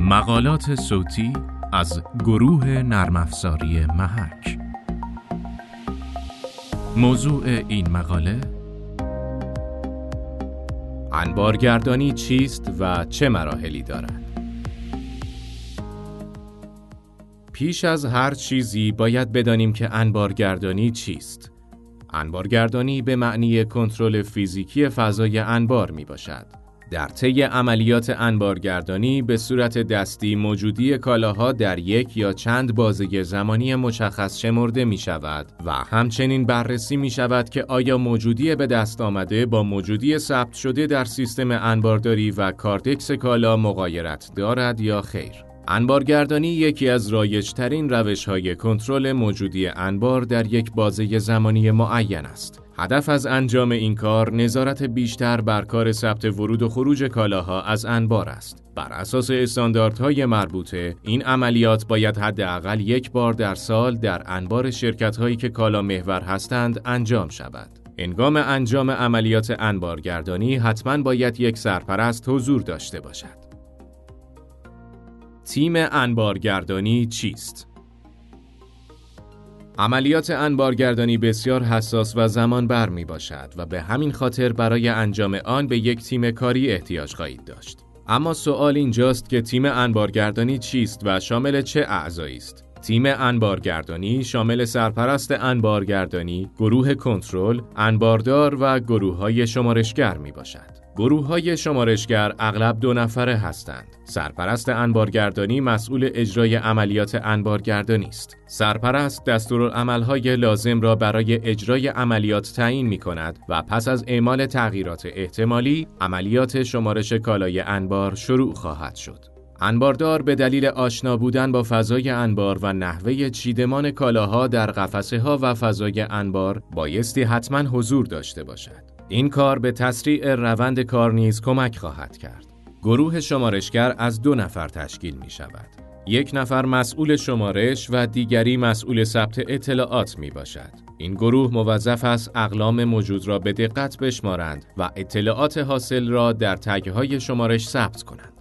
مقالات صوتی از گروه نرم افزاری محک. موضوع این مقاله: انبارگردانی چیست و چه مراحلی دارد؟ پیش از هر چیزی باید بدانیم که انبارگردانی چیست. انبارگردانی به معنی کنترل فیزیکی فضای انبار می باشد. در طی عملیات انبارگردانی به صورت دستی موجودی کالاها در یک یا چند بازه زمانی مشخص شمرده می شود و همچنین بررسی می شود که آیا موجودی به دست آمده با موجودی ثبت شده در سیستم انبارداری و کارتکس کالا مغایرت دارد یا خیر. انبارگردانی یکی از رایج‌ترین روش‌های کنترل موجودی انبار در یک بازه زمانی معین است. هدف از انجام این کار نظارت بیشتر بر کار ثبت ورود و خروج کالاها از انبار است. بر اساس استانداردهای مربوطه، این عملیات باید حداقل یک بار در سال در انبار شرکت‌هایی که کالا محور هستند انجام شود. هنگام انجام عملیات انبارگردانی حتماً باید یک سرپرست حضور داشته باشد. تیم انبارگردانی چیست؟ عملیات انبارگردانی بسیار حساس و زمان بر می باشد و به همین خاطر برای انجام آن به یک تیم کاری احتیاج خواهید داشت. اما سوال اینجاست که تیم انبارگردانی چیست و شامل چه اعضایی است؟ تیم انبارگردانی شامل سرپرست انبارگردانی، گروه کنترل، انباردار و گروه‌های شمارشگر می باشد. گروه‌های شمارشگر اغلب 2 نفره هستند. سرپرست انبارگردانی مسئول اجرای عملیات انبارگردانی است. سرپرست دستورالعمل‌های لازم را برای اجرای عملیات تعیین می‌کند و پس از اعمال تغییرات احتمالی، عملیات شمارش کالای انبار شروع خواهد شد. انباردار به دلیل آشنا بودن با فضای انبار و نحوه چیدمان کالاها در قفسه‌ها و فضای انبار بایستی حتماً حضور داشته باشد. این کار به تسریع روند کار نیز کمک خواهد کرد. گروه شمارشگر از 2 نفر تشکیل می شود. 1 نفر مسئول شمارش و دیگری مسئول ثبت اطلاعات می باشد. این گروه موظف است اقلام موجود را به دقت بشمارند و اطلاعات حاصل را در تگ‌های شمارش ثبت کنند.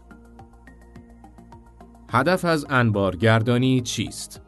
هدف از انبارگردانی چیست؟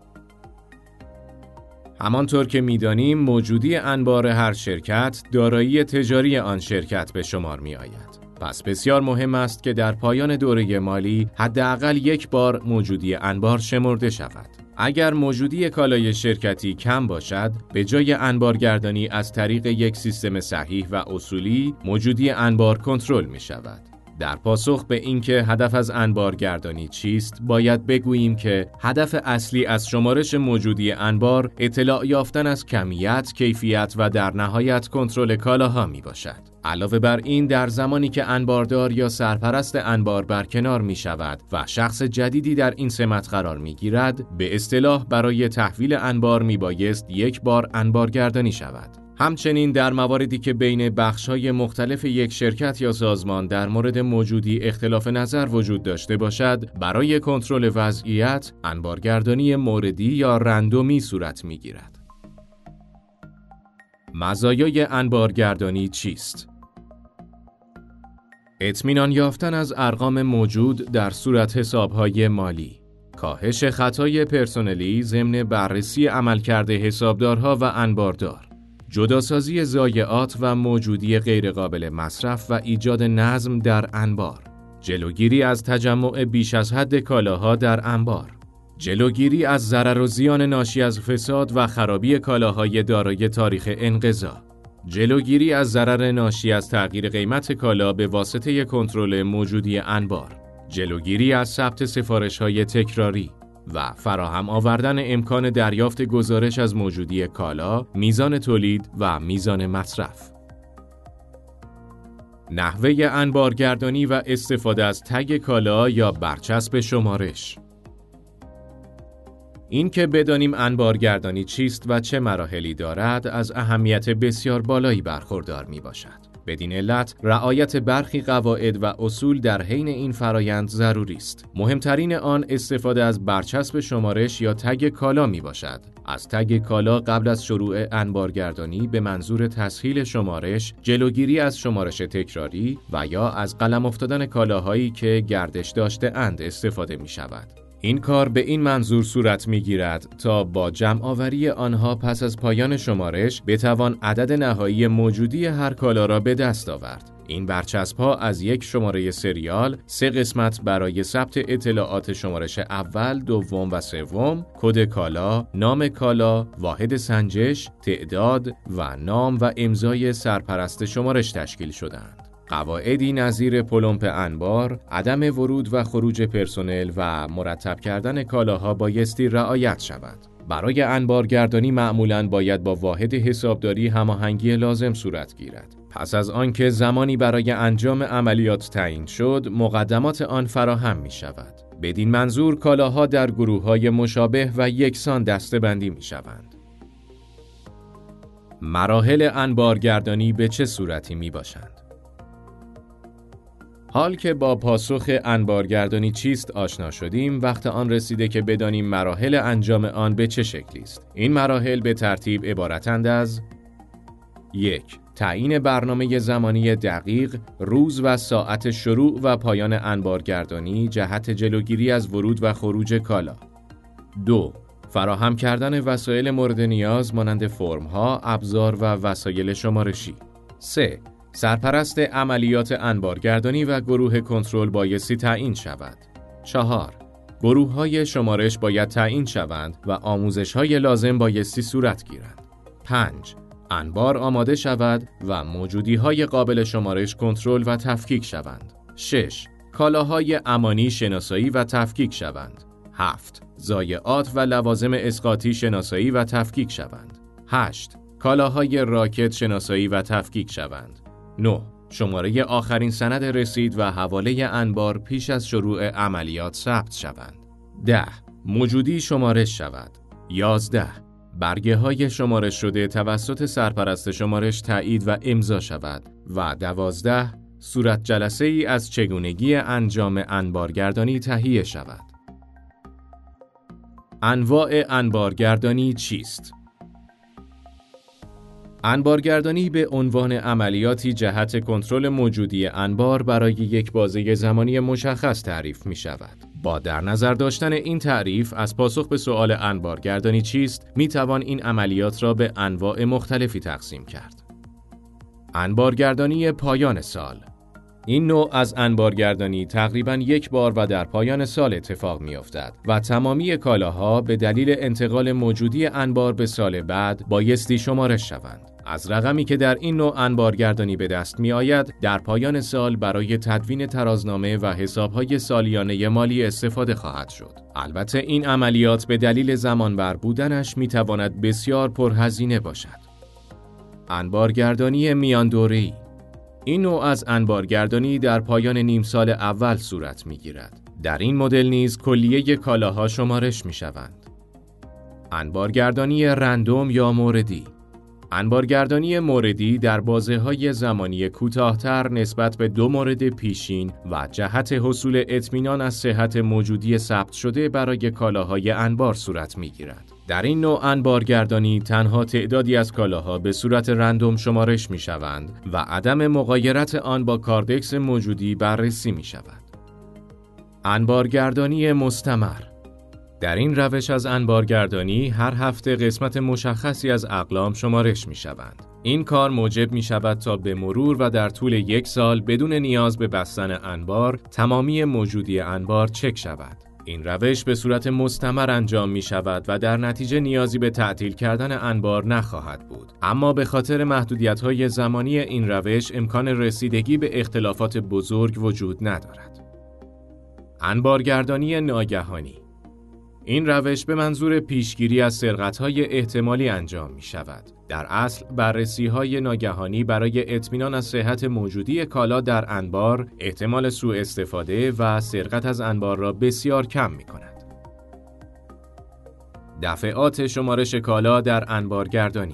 همانطور که می‌دانیم موجودی انبار هر شرکت دارایی تجاری آن شرکت به شمار می‌آید. پس بسیار مهم است که در پایان دوره مالی حداقل 1 بار موجودی انبار شمرده شود. اگر موجودی کالای شرکتی کم باشد، به جای انبارگردانی از طریق یک سیستم صحیح و اصولی موجودی انبار کنترل می‌شود. در پاسخ به اینکه هدف از انبارگردانی چیست، باید بگوییم که هدف اصلی از شمارش موجودی انبار اطلاع یافتن از کمیت، کیفیت و در نهایت کنترل کالاها می باشد. علاوه بر این، در زمانی که انباردار یا سرپرست انبار برکنار می شود و شخص جدیدی در این سمت قرار می گیرد، به اصطلاح برای تحویل انبار می بایست 1 بار انبارگردانی شود. همچنین در مواردی که بین بخش‌های مختلف یک شرکت یا سازمان در مورد موجودی اختلاف نظر وجود داشته باشد، برای کنترل وضعیت، انبارگردانی موردی یا رندومی صورت می‌گیرد. مزایای انبارگردانی چیست؟ اطمینان یافتن از ارقام موجود در صورت حساب‌های مالی، کاهش خطای پرسنلی ضمن بررسی عملکرد حسابدارها و انباردار، جداسازی ضایعات و موجودی غیرقابل مصرف و ایجاد نظم در انبار، جلوگیری از تجمع بیش از حد کالاها در انبار، جلوگیری از ضرر و زیان ناشی از فساد و خرابی کالاهای دارای تاریخ انقضا، جلوگیری از ضرر ناشی از تغییر قیمت کالا به واسطه کنترل موجودی انبار، جلوگیری از ثبت سفارش‌های تکراری و فراهم آوردن امکان دریافت گزارش از موجودی کالا، میزان تولید و میزان مصرف. نحوه انبارگردانی و استفاده از تگ کالا یا برچسب شمارش. این که بدانیم انبارگردانی چیست و چه مراحلی دارد از اهمیت بسیار بالایی برخوردار میباشد. بدین علت رعایت برخی قواعد و اصول در حین این فرایند ضروری است. مهمترین آن استفاده از برچسب شمارش یا تگ کالا می باشد. از تگ کالا قبل از شروع انبارگردانی به منظور تسهیل شمارش، جلوگیری از شمارش تکراری و یا از قلم افتادن کالاهایی که گردش داشته اند استفاده می شود. این کار به این منظور صورت می‌گیرد تا با جمع آوری آنها پس از پایان شمارش بتوان عدد نهایی موجودی هر کالا را به دست آورد. این برچسب‌ها از یک شماره سریال 3 قسمت برای ثبت اطلاعات شمارش اول، دوم و سوم، کد کالا، نام کالا، واحد سنجش، تعداد و نام و امضای سرپرست شمارش تشکیل شده‌اند. قواعدی نظیر پلمپ انبار، عدم ورود و خروج پرسنل و مرتب کردن کالاها بایستی رعایت شود. برای انبارگردانی معمولاً باید با واحد حسابداری هماهنگی لازم صورت گیرد. پس از آنکه زمانی برای انجام عملیات تعیین شد، مقدمات آن فراهم می شود. بدین منظور کالاها در گروه‌های مشابه و یکسان دسته‌بندی می شوند. مراحل انبارگردانی به چه صورتی می باشند؟ حال که با پاسخ انبارگردانی چیست آشنا شدیم، وقت آن رسیده که بدانیم مراحل انجام آن به چه شکلی است. این مراحل به ترتیب عبارتند از 1. تعیین برنامه زمانی دقیق، روز و ساعت شروع و پایان انبارگردانی جهت جلوگیری از ورود و خروج کالا. 2. فراهم کردن وسایل مورد نیاز مانند فرم‌ها، ابزار و وسایل شمارشی. 3. سرپرست عملیات انبارگردانی و گروه کنترل بایستی تعیین شود. 4. گروه‌های شمارش باید تعیین شوند و آموزش‌های لازم بایستی صورت گیرند. 5. انبار آماده شود و موجودی‌های قابل شمارش کنترل و تفکیک شوند. 6. کالاهای امانی شناسایی و تفکیک شوند. 7. ضایعات و لوازم اسقاطی شناسایی و تفکیک شوند. 8. کالاهای راکت شناسایی و تفکیک شوند. 9. شماره آخرین سند رسید و حواله انبار پیش از شروع عملیات ثبت شوند. 10. موجودی شمارش شود. 11. برگه های شمارش شده توسط سرپرست شمارش تایید و امضا شود و 12. صورت جلسه ای از چگونگی انجام انبارگردانی تهیه شود. انواع انبارگردانی چیست؟ انبارگردانی به عنوان عملیاتی جهت کنترل موجودی انبار برای یک بازه زمانی مشخص تعریف می شود. با در نظر داشتن این تعریف از پاسخ به سؤال انبارگردانی چیست، می توان این عملیات را به انواع مختلفی تقسیم کرد. انبارگردانی پایان سال. این نوع از انبارگردانی تقریباً یک بار و در پایان سال اتفاق می افتد و تمامی کالاها به دلیل انتقال موجودی انبار به سال بعد بایستی شمارش شوند. از رقمی که در این نوع انبارگردانی به دست می آید، در پایان سال برای تدوین ترازنامه و حسابهای سالیانه مالی استفاده خواهد شد. البته این عملیات به دلیل زمانبر بودنش می تواند بسیار پرهزینه باشد. انبارگردانی میان دوره‌ای. این نوع از انبارگردانی در پایان نیم سال اول صورت می گیرد. در این مدل نیز کلیه کالاها شمارش می شوند. انبارگردانی رندوم یا موردی. انبارگردانی موردی در بازه‌های زمانی کوتاه‌تر نسبت به 2 مورد پیشین و جهت حصول اطمینان از صحت موجودی ثبت شده برای کالاهای انبار صورت می‌گیرد. در این نوع انبارگردانی تنها تعدادی از کالاها به صورت رندوم شمارش می‌شوند و عدم مغایرت آن با کاردکس موجودی بررسی می‌شود. انبارگردانی مستمر. در این روش از انبارگردانی هر هفته قسمت مشخصی از اقلام شمارش می شوند. این کار موجب می شود تا به مرور و در طول 1 سال بدون نیاز به بستن انبار تمامی موجودی انبار چک شود. این روش به صورت مستمر انجام می شود و در نتیجه نیازی به تعطیل کردن انبار نخواهد بود. اما به خاطر محدودیت‌های زمانی این روش امکان رسیدگی به اختلافات بزرگ وجود ندارد. انبارگردانی ناگهانی. این روش به منظور پیشگیری از سرقت‌های احتمالی انجام می شود. در اصل بررسی‌های ناگهانی برای اطمینان از صحت موجودی کالا در انبار احتمال سوء استفاده و سرقت از انبار را بسیار کم می کند. دفعات شمارش کالا در انبارگردانی.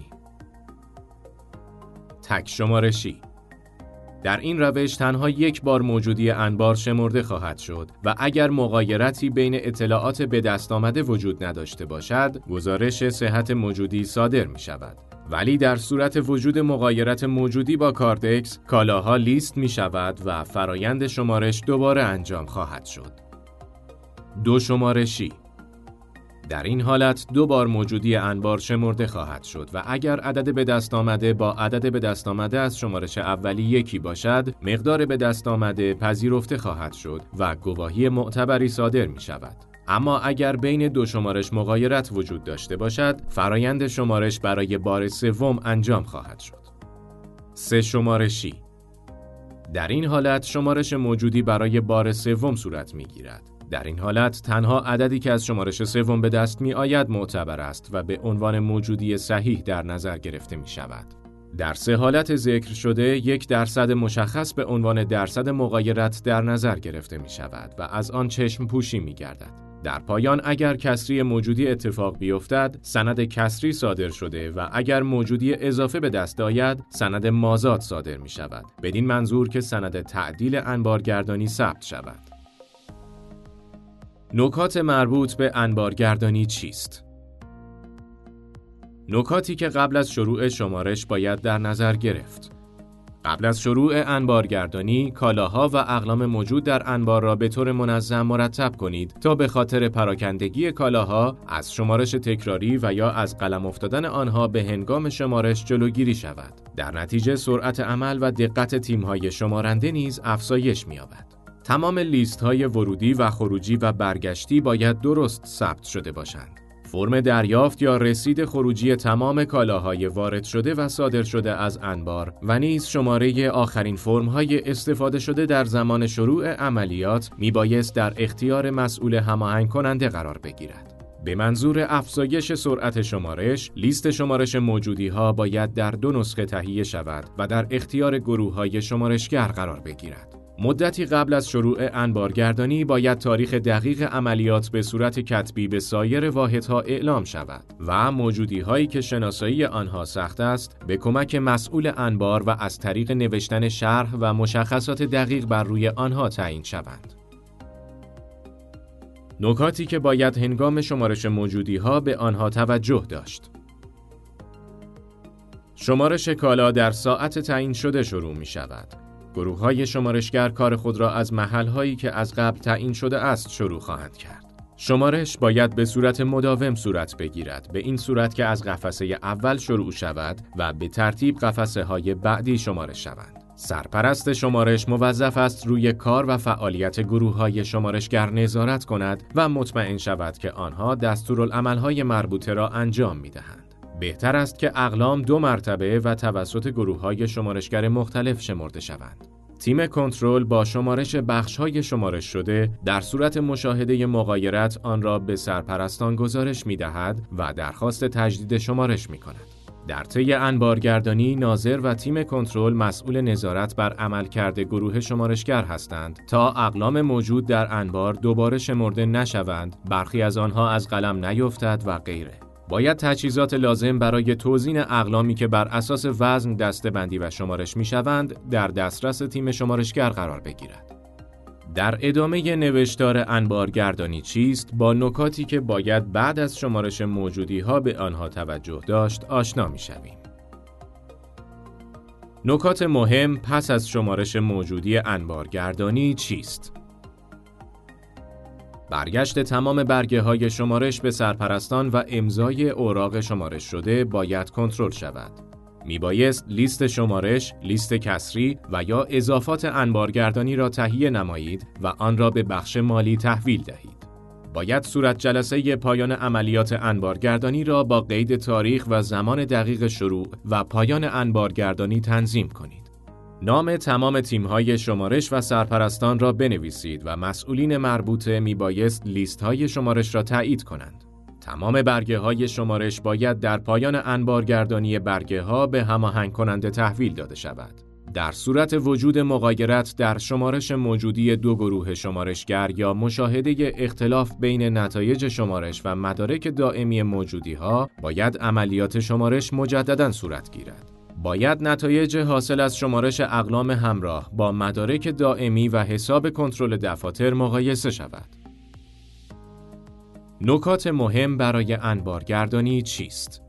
تک شمارشی. در این روش تنها یک بار موجودی انبار شمرده خواهد شد و اگر مغایرتی بین اطلاعات به دست آمده وجود نداشته باشد، گزارش صحت موجودی صادر می شود. ولی در صورت وجود مغایرت موجودی با کاردکس، کالاها لیست می شود و فرایند شمارش دوباره انجام خواهد شد. دو شمارشی. در این حالت دو بار موجودی انبار شمرده خواهد شد و اگر عدد به دست آمده با عدد به دست آمده از شمارش اولی یکی باشد، مقدار به دست آمده پذیرفته خواهد شد و گواهی معتبری صادر می شود. اما اگر بین دو شمارش مغایرت وجود داشته باشد، فرایند شمارش برای بار سوم انجام خواهد شد. سه شمارشی. در این حالت شمارش موجودی برای بار سوم صورت می گیرد. در این حالت تنها عددی که از شمارش سوم به دست می آید معتبر است و به عنوان موجودی صحیح در نظر گرفته می شود. در سه حالت ذکر شده 1% مشخص به عنوان درصد مغایرت در نظر گرفته می شود و از آن چشم پوشی می گردد. در پایان اگر کسری موجودی اتفاق بیفتد، سند کسری صادر شده و اگر موجودی اضافه به دست آید، سند مازاد صادر می شود. بدین منظور که سند تعدیل انبارگردانی ثبت شود. نکات مربوط به انبارگردانی چیست؟ نکاتی که قبل از شروع شمارش باید در نظر گرفت. قبل از شروع انبارگردانی، کالاها و اقلام موجود در انبار را به طور منظم مرتب کنید تا به خاطر پراکندگی کالاها از شمارش تکراری و یا از قلم افتادن آنها به هنگام شمارش جلوگیری شود. در نتیجه سرعت عمل و دقت تیم‌های شمارنده نیز افزایش می‌یابد. تمام لیست‌های ورودی و خروجی و برگشتی باید درست ثبت شده باشند. فرم دریافت یا رسید خروجی تمام کالاهای وارد شده و صادر شده از انبار و نیز شماره آخرین فرم‌های استفاده شده در زمان شروع عملیات میبایست در اختیار مسئول هماهنگ کننده قرار بگیرد. به منظور افزایش سرعت شمارش، لیست شمارش موجودی‌ها باید در 2 نسخه تهیه شود و در اختیار گروه‌های شمارشگر قرار بگیرد. مدتی قبل از شروع انبارگردانی باید تاریخ دقیق عملیات به صورت کتبی به سایر واحدها اعلام شود و موجودی‌هایی که شناسایی آنها سخت است به کمک مسئول انبار و از طریق نوشتن شرح و مشخصات دقیق بر روی آنها تعیین شوند. نکاتی که باید هنگام شمارش موجودی‌ها به آنها توجه داشت. شمارش کالا در ساعت تعیین شده شروع می شود. گروه‌های شمارشگر کار خود را از محل‌هایی که از قبل تعیین شده است شروع خواهند کرد. شمارش باید به صورت مداوم صورت بگیرد، به این صورت که از قفسه اول شروع شود و به ترتیب قفسه‌های بعدی شمارش شوند. سرپرست شمارش موظف است روی کار و فعالیت گروه‌های شمارشگر نظارت کند و مطمئن شود که آنها دستورالعمل‌های مربوطه را انجام می‌دهند. بهتر است که اقلام 2 مرتبه و توسط گروه‌های شمارشگر مختلف شمرده شوند. تیم کنترل با شمارش بخش‌های شمارش شده در صورت مشاهده مغایرت آن را به سرپرستان گزارش می‌دهد و درخواست تجدید شمارش می‌کند. در طی انبارگردانی ناظر و تیم کنترل مسئول نظارت بر عملکرد گروه شمارشگر هستند تا اقلام موجود در انبار دوباره شمرده نشوند، برخی از آنها از قلم نیفتد و غیره. باید تجهیزات لازم برای توزیع اقلامی که بر اساس وزن دسته‌بندی و شمارش می‌شوند در دسترس تیم شمارشگر قرار بگیرد. در ادامه نوشتار انبارگردانی چیست با نکاتی که باید بعد از شمارش موجودی‌ها به آنها توجه داشت آشنا می‌شویم. نکات مهم پس از شمارش موجودی انبارگردانی چیست؟ برگشت تمام برگه‌های شمارش به سرپرستان و امضای اوراق شمارش شده باید کنترل شود. میبایست لیست شمارش، لیست کسری و یا اضافات انبارگردانی را تهیه نمایید و آن را به بخش مالی تحویل دهید. باید صورت جلسه پایان عملیات انبارگردانی را با قید تاریخ و زمان دقیق شروع و پایان انبارگردانی تنظیم کنید. نام تمام تیم‌های شمارش و سرپرستان را بنویسید و مسئولین مربوطه میبایست لیست‌های شمارش را تایید کنند. تمام برگه‌های شمارش باید در پایان انبارگردانی برگه‌ها به هماهنگ کننده تحویل داده شود. در صورت وجود مغایرت در شمارش موجودی دو گروه شمارشگر یا مشاهده اختلاف بین نتایج شمارش و مدارک دائمی موجودی‌ها، باید عملیات شمارش مجدداً صورت گیرد. باید نتایج حاصل از شمارش اقلام همراه با مدارک دائمی و حساب کنترل دفاتر مقایسه شود. نکات مهم برای انبارگردانی چیست؟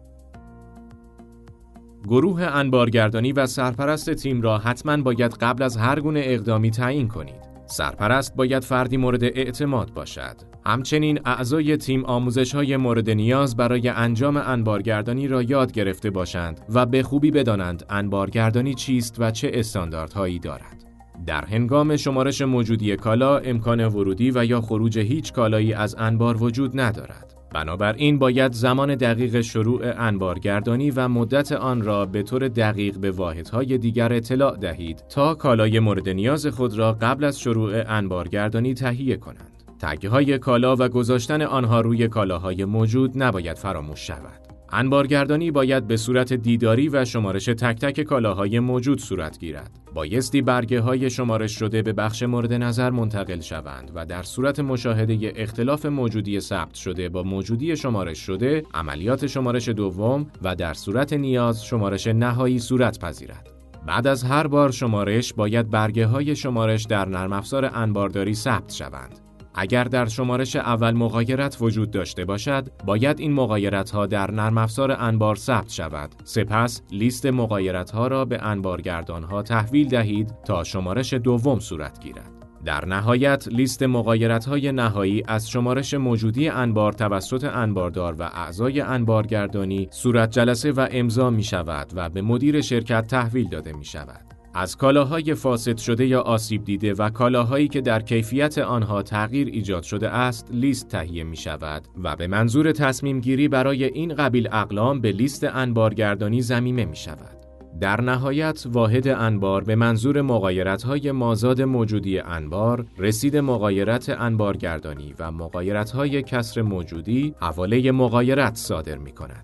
گروه انبارگردانی و سرپرست تیم را حتماً باید قبل از هر گونه اقدامی تعیین کنید. سرپرست باید فردی مورد اعتماد باشد. همچنین اعضای تیم آموزش‌های مورد نیاز برای انجام انبارگردانی را یاد گرفته باشند و به خوبی بدانند انبارگردانی چیست و چه استانداردهایی دارد. در هنگام شمارش موجودی کالا، امکان ورودی و یا خروج هیچ کالایی از انبار وجود ندارد. بنابراین باید زمان دقیق شروع انبارگردانی و مدت آن را به طور دقیق به واحدهای دیگر اطلاع دهید تا کالای مورد نیاز خود را قبل از شروع انبارگردانی تهیه کنند. تگ‌های کالا و گذاشتن آنها روی کالاهای موجود نباید فراموش شود. انبارگردانی باید به صورت دیداری و شمارش تک تک کالاهای موجود صورت گیرد. بایستی برگه‌های شمارش شده به بخش مورد نظر منتقل شوند و در صورت مشاهده اختلاف موجودی ثبت شده با موجودی شمارش شده، عملیات شمارش دوم و در صورت نیاز شمارش نهایی صورت پذیرد. بعد از هر بار شمارش باید برگه‌های شمارش در نرم افزار انبارداری ثبت شوند. اگر در شمارش اول مغایرت وجود داشته باشد، باید این مغایرت‌ها در نرم افزار انبار ثبت شود. سپس لیست مغایرت‌ها را به انبارگردان‌ها تحویل دهید تا شمارش دوم صورت گیرد. در نهایت لیست مغایرت‌های نهایی از شمارش موجودی انبار توسط انباردار و اعضای انبارگردانی صورت جلسه و امضا می‌شود و به مدیر شرکت تحویل داده می‌شود. از کالاهای فاسد شده یا آسیب دیده و کالاهایی که در کیفیت آنها تغییر ایجاد شده است لیست تهیه می شود و به منظور تصمیم گیری برای این قبیل اقلام به لیست انبارگردانی ضمیمه می شود. در نهایت واحد انبار به منظور مغایرت‌های مازاد موجودی انبار، رسید مغایرت انبارگردانی و مغایرت‌های کسر موجودی حواله مغایرت صادر می کند.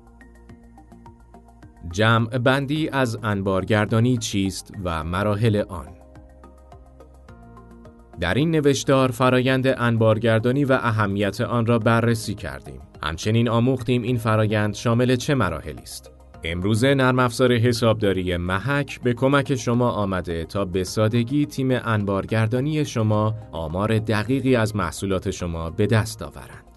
جمع بندی از انبارگردانی چیست و مراحل آن؟ در این نوشتار فرایند انبارگردانی و اهمیت آن را بررسی کردیم. همچنین آموختیم این فرایند شامل چه مراحلی است. امروزه نرم افزار حسابداری محک به کمک شما آمده تا به سادگی تیم انبارگردانی شما آمار دقیقی از محصولات شما به دست آورند.